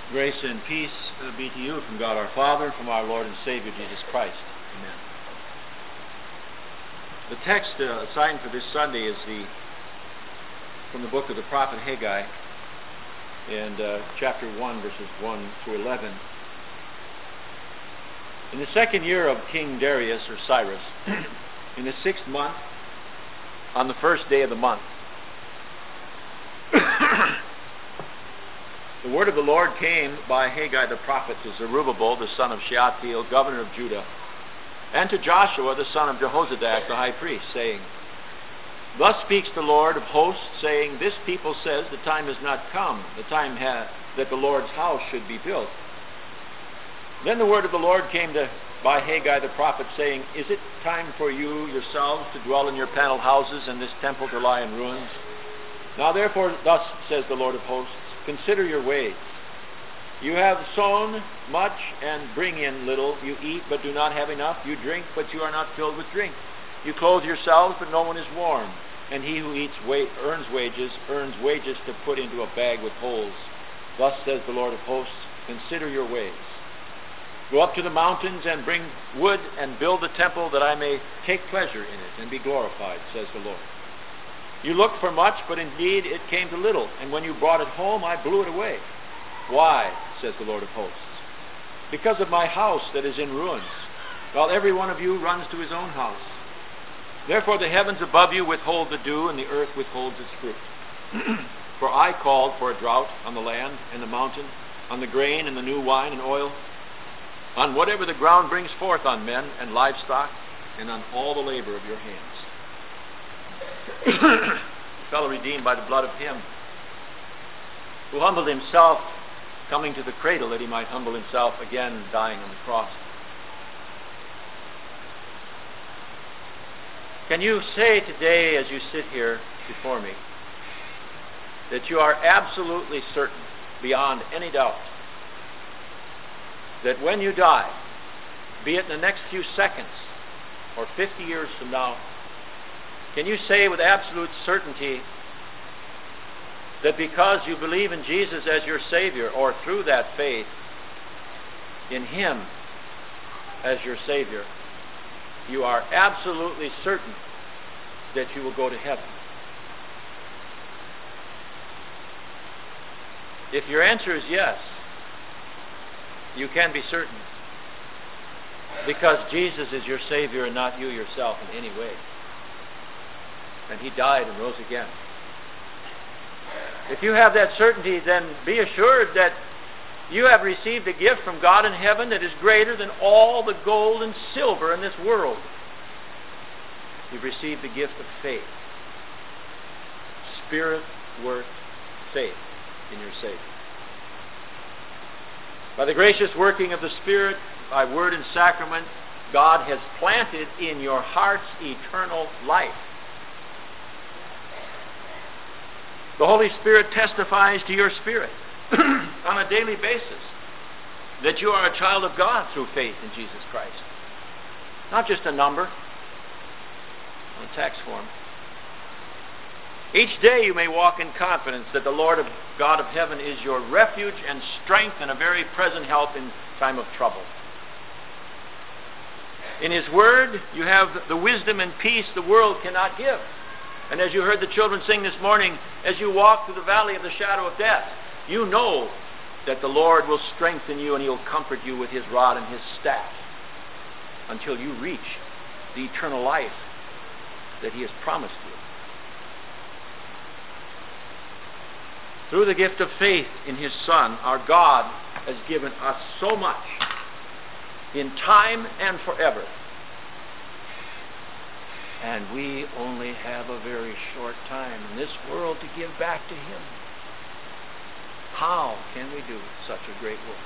Grace and peace be to you from God our Father and from our Lord and Savior Jesus Christ. Amen. The text assigned for this Sunday is from the book of the prophet Haggai, and chapter 1, verses 1 through 11. In the second year of King Darius, or Cyrus, in the 6th month, on the first day of the month, the word of the Lord came by Haggai the prophet to Zerubbabel, the son of Shealtiel, governor of Judah, and to Joshua, the son of Jehozadak, the high priest, saying, Thus speaks the Lord of hosts, saying, This people says, the time has not come, the time that the Lord's house should be built. Then the word of the Lord came by Haggai the prophet, saying, Is it time for you yourselves to dwell in your paneled houses, and this temple to lie in ruins? Now therefore, thus says the Lord of hosts, Consider your ways. You have sown much and bring in little. You eat, but do not have enough. You drink, but you are not filled with drink. You clothe yourselves, but no one is warm. And he who eats earns wages to put into a bag with holes. Thus says the Lord of hosts, Consider your ways. Go up to the mountains and bring wood and build the temple, that I may take pleasure in it and be glorified, says the Lord. You looked for much, but indeed it came to little, and when you brought it home, I blew it away. Why, says the Lord of hosts? Because of my house that is in ruins, while every one of you runs to his own house. Therefore the heavens above you withhold the dew, and the earth withholds its fruit. For I called for a drought on the land and the mountain, on the grain and the new wine and oil, on whatever the ground brings forth, on men and livestock, and on all the labor of your hands. Fellow redeemed by the blood of him who humbled himself, coming to the cradle that he might humble himself again, dying on the cross. Can you say today, as you sit here before me, that you are absolutely certain, beyond any doubt, that when you die, be it in the next few seconds or 50 years from now, can you say with absolute certainty that because you believe in Jesus as your Savior, or through that faith in Him as your Savior, you are absolutely certain that you will go to heaven? If your answer is yes, you can be certain, because Jesus is your Savior and not you yourself in any way. And He died and rose again. If you have that certainty, then be assured that you have received a gift from God in heaven that is greater than all the gold and silver in this world. You've received the gift of faith. Spirit-worked faith in your Savior. By the gracious working of the Spirit, by word and sacrament, God has planted in your hearts eternal life. The Holy Spirit testifies to your spirit on a daily basis that you are a child of God through faith in Jesus Christ. Not just a number on a tax form. Each day you may walk in confidence that the Lord of God of heaven is your refuge and strength and a very present help in time of trouble. In His Word, you have the wisdom and peace the world cannot give. And as you heard the children sing this morning, as you walk through the valley of the shadow of death, you know that the Lord will strengthen you and He'll comfort you with His rod and His staff until you reach the eternal life that He has promised you. Through the gift of faith in His Son, our God has given us so much in time and forever. And we only have a very short time in this world to give back to Him. How can we do such a great work?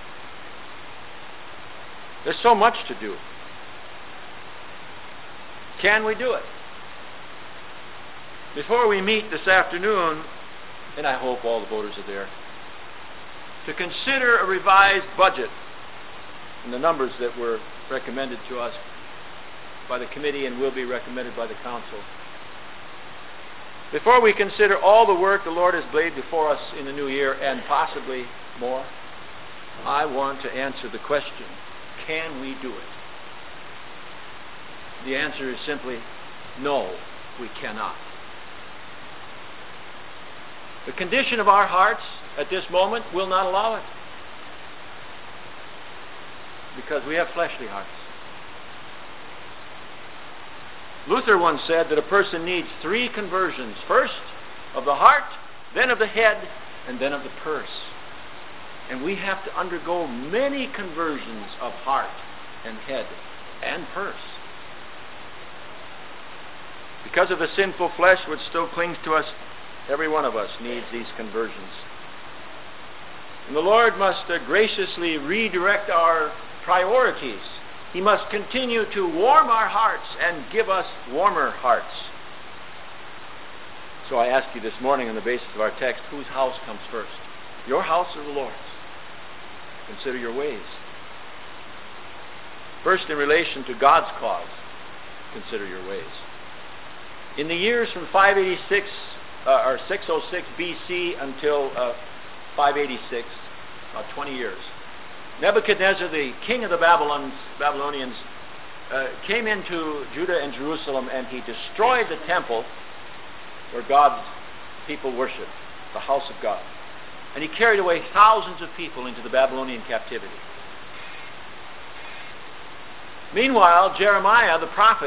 There's so much to do. Can we do it? Before we meet this afternoon, and I hope all the voters are there, to consider a revised budget and the numbers that were recommended to us by the committee and will be recommended by the council. Before we consider all the work the Lord has laid before us in the new year and possibly more, I want to answer the question, can we do it? The answer is simply, no, we cannot. The condition of our hearts at this moment will not allow it, because we have fleshly hearts. Luther once said that a person needs 3 conversions. First, of the heart, then of the head, and then of the purse. And we have to undergo many conversions of heart and head and purse. Because of the sinful flesh which still clings to us, every one of us needs these conversions. And the Lord must graciously redirect our priorities. He must continue to warm our hearts and give us warmer hearts. So I ask you this morning on the basis of our text, whose house comes first? Your house or the Lord's? Consider your ways. First, in relation to God's cause, consider your ways. In the years from 586 or 606 BC until 586, about 20 years, Nebuchadnezzar, the king of the Babylonians, came into Judah and Jerusalem, and he destroyed the temple where God's people worshiped, the house of God. And he carried away thousands of people into the Babylonian captivity. Meanwhile, Jeremiah, the prophet,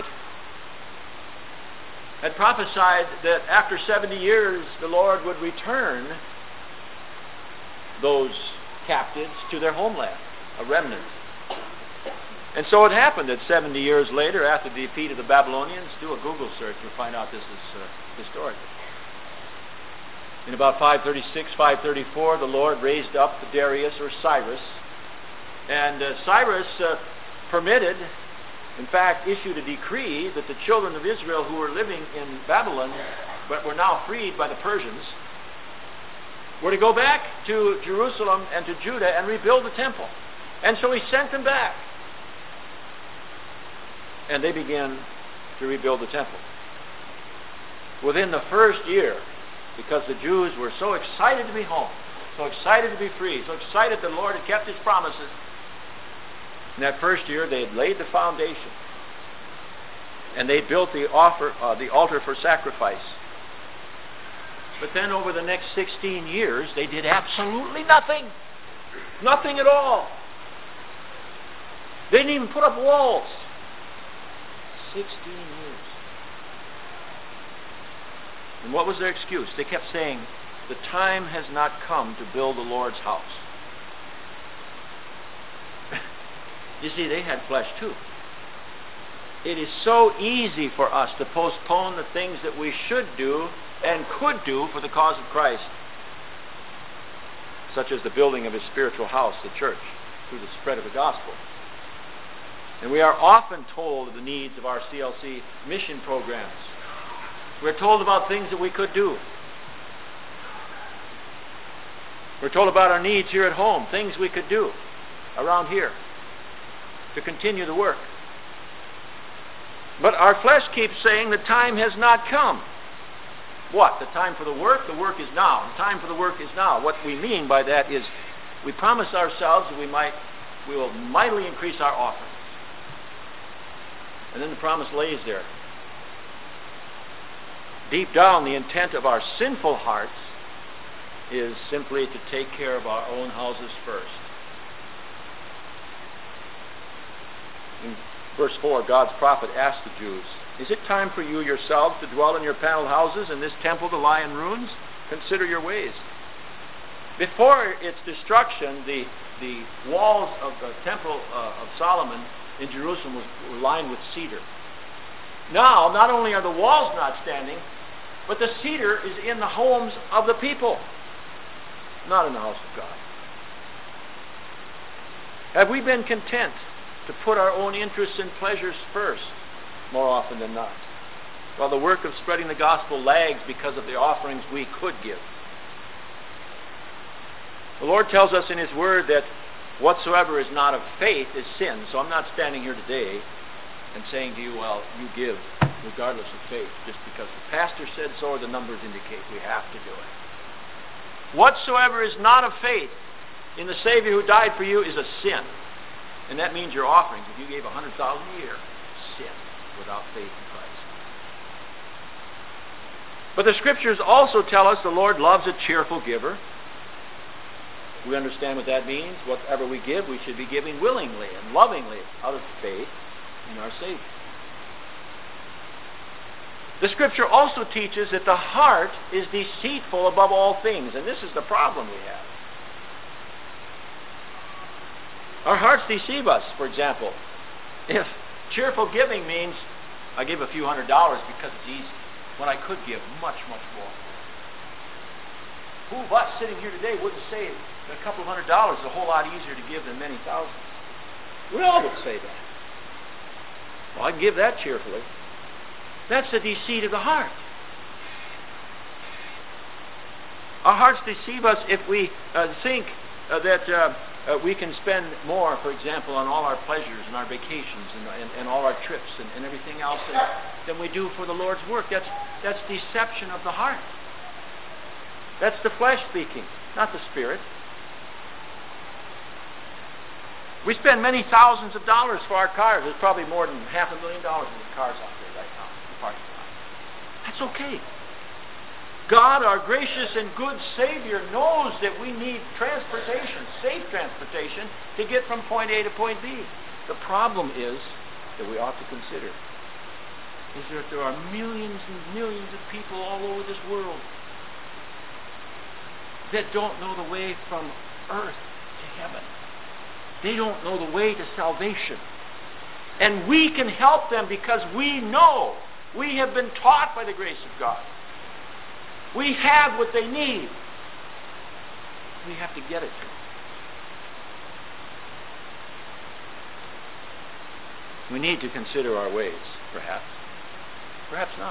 had prophesied that after 70 years the Lord would return those captives to their homeland, a remnant. And so it happened that 70 years later, after the defeat of the Babylonians, do a Google search, you'll find out this is historical. In about 536, 534, the Lord raised up Darius or Cyrus, and Cyrus permitted, in fact, issued a decree that the children of Israel who were living in Babylon, but were now freed by the Persians, were to go back to Jerusalem and to Judah and rebuild the temple. And so he sent them back. And they began to rebuild the temple. Within the first year, because the Jews were so excited to be home, so excited to be free, so excited the Lord had kept His promises, in that first year they had laid the foundation. And they built the altar for sacrifice. But then over the next 16 years, they did absolutely nothing. Nothing at all. They didn't even put up walls. 16 years. And what was their excuse? They kept saying, the time has not come to build the Lord's house. You see, they had flesh too. It is so easy for us to postpone the things that we should do and could do for the cause of Christ, such as the building of His spiritual house, the church, through the spread of the gospel. And we are often told of the needs of our CLC mission programs. We're told about things that we could do. We're told about our needs here at home, things we could do around here to continue the work. But our flesh keeps saying the time has not come. What? The time for the work? The work is now. The time for the work is now. What we mean by that is we promise ourselves that we will mightily increase our offerings. And then the promise lays there. Deep down, the intent of our sinful hearts is simply to take care of our own houses first. In verse 4, God's prophet asked the Jews, is it time for you yourselves to dwell in your paneled houses and this temple to lie in ruins? Consider your ways. Before its destruction, the walls of the temple of Solomon in Jerusalem were lined with cedar. Now, not only are the walls not standing, but the cedar is in the homes of the people, not in the house of God. Have we been content to put our own interests and pleasures first, more often than not, while the work of spreading the gospel lags because of the offerings we could give? The Lord tells us in His Word that whatsoever is not of faith is sin. So I'm not standing here today and saying to you, well, you give regardless of faith, just because the pastor said so or the numbers indicate we have to do it. Whatsoever is not of faith in the Savior who died for you is a sin. And that means your offerings, if you gave $100,000 a year, sin without faith in Christ. But the Scriptures also tell us the Lord loves a cheerful giver. We understand what that means. Whatever we give, we should be giving willingly and lovingly out of faith in our Savior. The Scripture also teaches that the heart is deceitful above all things, and this is the problem we have. Our hearts deceive us. For example, if cheerful giving means I give a few $100s because it's easy, when I could give much, much more. Who of us sitting here today wouldn't say that a couple of $100 is a whole lot easier to give than many thousands? We all would say that. Well, I can give that cheerfully. That's the deceit of the heart. Our hearts deceive us if we think that we can spend more, for example, on all our pleasures and our vacations and all our trips and everything else than we do for the Lord's work. That's deception of the heart. That's the flesh speaking, not the Spirit. We spend many thousands of dollars for our cars. There's probably more than $500,000 in the cars out there right now in the parking lot. That's okay. God, our gracious and good Savior, knows that we need transportation, safe transportation, to get from point A to point B. The problem is that we ought to consider is that there are millions and millions of people all over this world that don't know the way from earth to heaven. They don't know the way to salvation. And we can help them because we know, we have been taught by the grace of God. We have what they need. We have to get it to them. We need to consider our ways, perhaps. Perhaps not.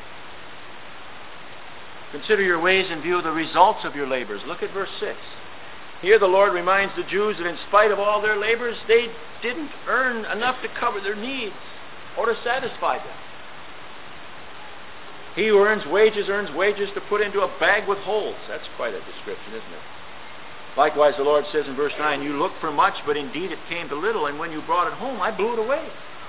Consider your ways in view of the results of your labors. Look at verse 6. Here the Lord reminds the Jews that in spite of all their labors, they didn't earn enough to cover their needs or to satisfy them. He who earns wages to put into a bag with holes. That's quite a description, isn't it? Likewise, the Lord says in verse 9, you looked for much, but indeed it came to little, and when you brought it home, I blew it away.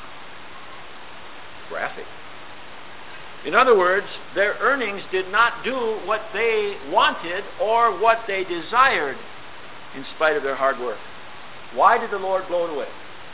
Graphic. In other words, their earnings did not do what they wanted or what they desired in spite of their hard work. Why did the Lord blow it away?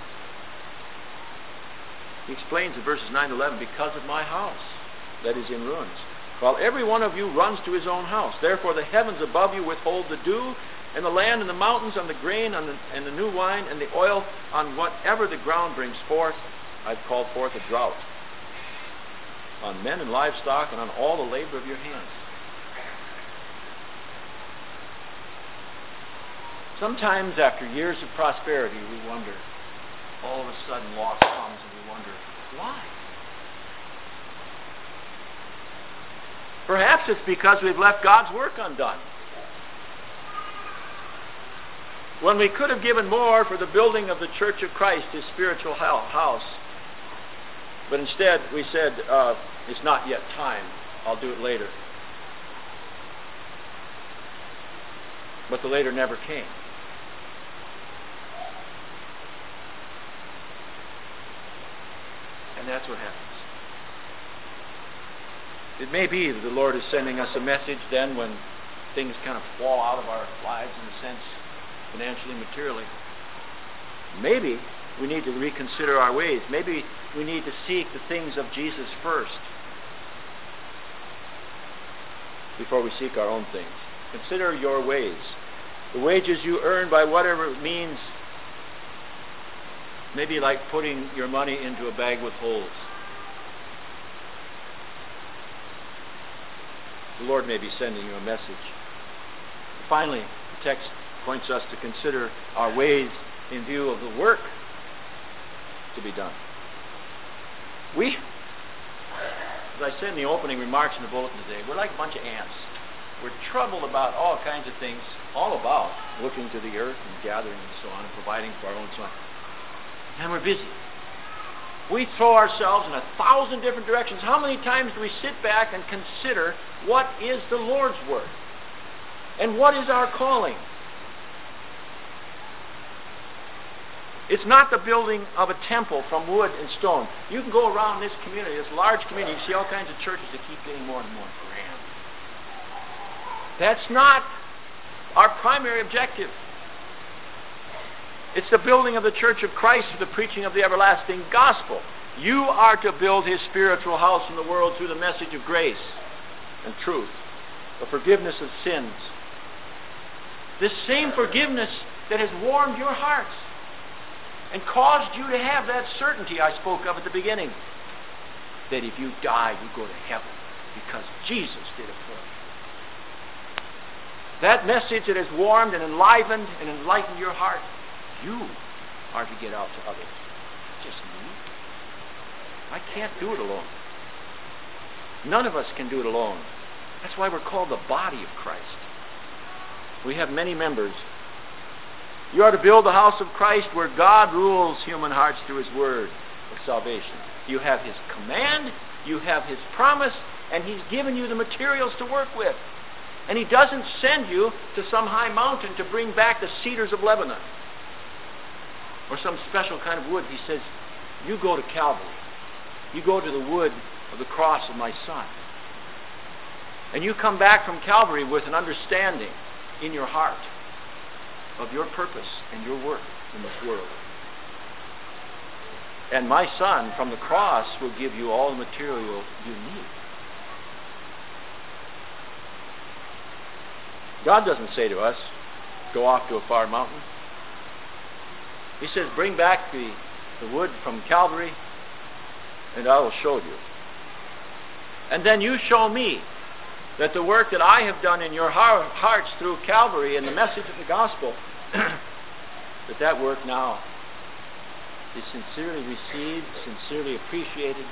He explains in verses 9 to 11, because of my house that is in ruins, while every one of you runs to his own house. Therefore the heavens above you withhold the dew, and the land and the mountains on the grain and the new wine and the oil on whatever the ground brings forth. I've called forth a drought on men and livestock and on all the labor of your hands. Sometimes after years of prosperity, we wonder, all of a sudden loss comes and we wonder, why? Perhaps it's because we've left God's work undone. When we could have given more for the building of the Church of Christ, His spiritual house, but instead we said, it's not yet time, I'll do it later. But the later never came. And that's what happens. It may be that the Lord is sending us a message then when things kind of fall out of our lives in a sense, financially, materially. Maybe we need to reconsider our ways. Maybe we need to seek the things of Jesus first before we seek our own things. Consider your ways. The wages you earn by whatever it means, maybe like putting your money into a bag with holes. The Lord may be sending you a message. Finally, the text points us to consider our ways in view of the work to be done. We, as I said in the opening remarks in the bulletin today, we're like a bunch of ants. We're troubled about all kinds of things, all about looking to the earth and gathering and so on and providing for our own son. And we're busy. We throw ourselves in 1,000 different directions. How many times do we sit back and consider what is the Lord's work? And what is our calling? It's not the building of a temple from wood and stone. You can go around this community, this large community, you see all kinds of churches that keep getting more and more grand. That's not our primary objective. It's the building of the church of Christ for the preaching of the everlasting gospel. You are to build His spiritual house in the world through the message of grace and truth, the forgiveness of sins. This same forgiveness that has warmed your hearts and caused you to have that certainty I spoke of at the beginning, that if you die, you go to heaven because Jesus did it for you. That message that has warmed and enlivened and enlightened your heart, you are to get out to others. Just me. I can't do it alone. None of us can do it alone. That's why we're called the body of Christ. We have many members. You are to build the house of Christ where God rules human hearts through His word of salvation. You have His command, you have His promise, and He's given you the materials to work with. And He doesn't send you to some high mountain to bring back the cedars of Lebanon or some special kind of wood. He says, you go to Calvary. You go to the wood of the cross of my Son. And you come back from Calvary with an understanding in your heart of your purpose and your work in this world. And my Son from the cross will give you all the material you need. God doesn't say to us, go off to a far mountain. He says, bring back the wood from Calvary, and I will show you. And then you show me that the work that I have done in your hearts through Calvary and the message of the gospel, that work now is sincerely received, sincerely appreciated,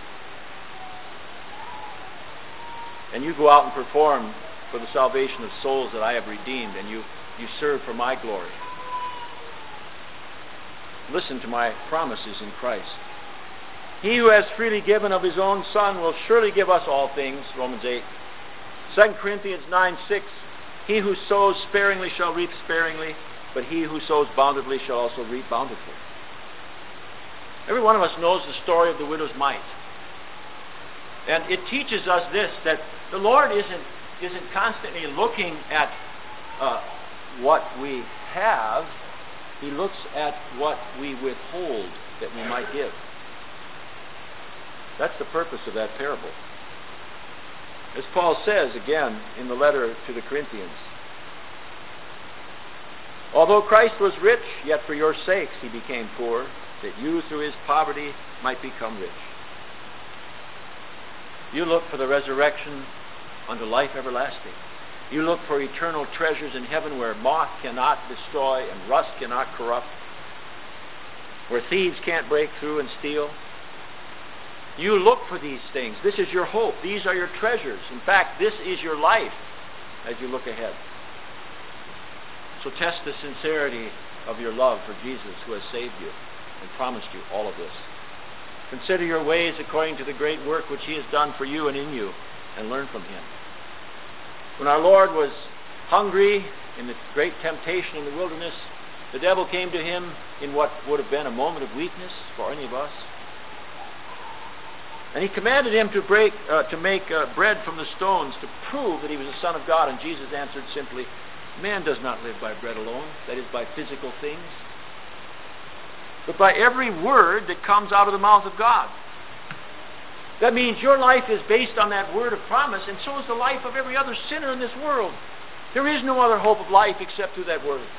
and you go out and perform for the salvation of souls that I have redeemed, and you serve for my glory. Listen to my promises in Christ. He who has freely given of His own Son will surely give us all things, Romans 8. 2 Corinthians 9:6, he who sows sparingly shall reap sparingly, but he who sows bountifully shall also reap bountifully. Every one of us knows the story of the widow's mite. And it teaches us this, that the Lord isn't constantly looking at what we have. He looks at what we withhold that we might give. That's the purpose of that parable. As Paul says again in the letter to the Corinthians, although Christ was rich, yet for your sakes He became poor, that you through His poverty might become rich. You look for the resurrection unto life everlasting. You look for eternal treasures in heaven where moth cannot destroy and rust cannot corrupt, where thieves can't break through and steal. You look for these things. This is your hope. These are your treasures. In fact, this is your life as you look ahead. So test the sincerity of your love for Jesus who has saved you and promised you all of this. Consider your ways according to the great work which He has done for you and in you, and learn from Him. When our Lord was hungry in the great temptation in the wilderness, the devil came to Him in what would have been a moment of weakness for any of us. And he commanded him to make bread from the stones to prove that He was the Son of God. And Jesus answered simply, man does not live by bread alone, that is by physical things, but by every word that comes out of the mouth of God. That means your life is based on that word of promise, and so is the life of every other sinner in this world. There is no other hope of life except through that word.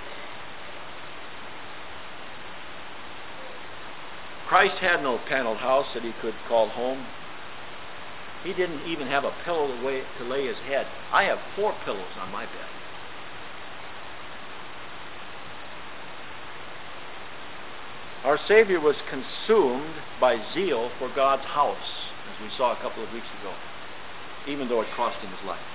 Christ had no paneled house that He could call home. He didn't even have a pillow to lay His head. I have 4 pillows on my bed. Our Savior was consumed by zeal for God's house, as we saw a couple of weeks ago, even though it cost Him His life.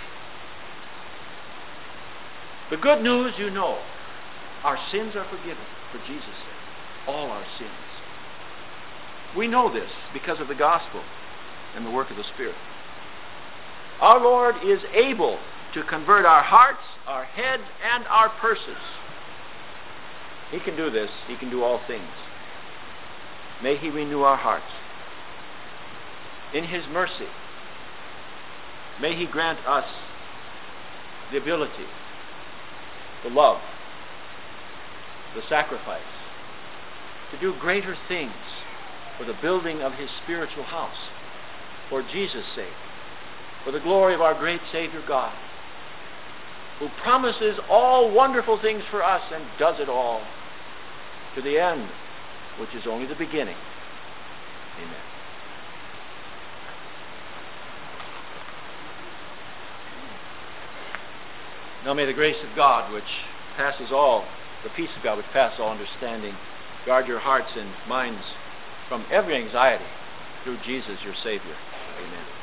The good news, you know, our sins are forgiven for Jesus' sake. All our sins. We know this because of the gospel and the work of the Spirit. Our Lord is able to convert our hearts, our heads, and our purses He can do this. He can do all things. May He renew our hearts. In His mercy, may He grant us the ability, the love, the sacrifice, to do greater things for the building of His spiritual house, for Jesus' sake, for the glory of our great Savior God, who promises all wonderful things for us and does it all to the end, which is only the beginning. Amen. Now may the grace of God, which passes all, the peace of God, which passes all understanding, guard your hearts and minds from every anxiety through Jesus, your Savior. Amen.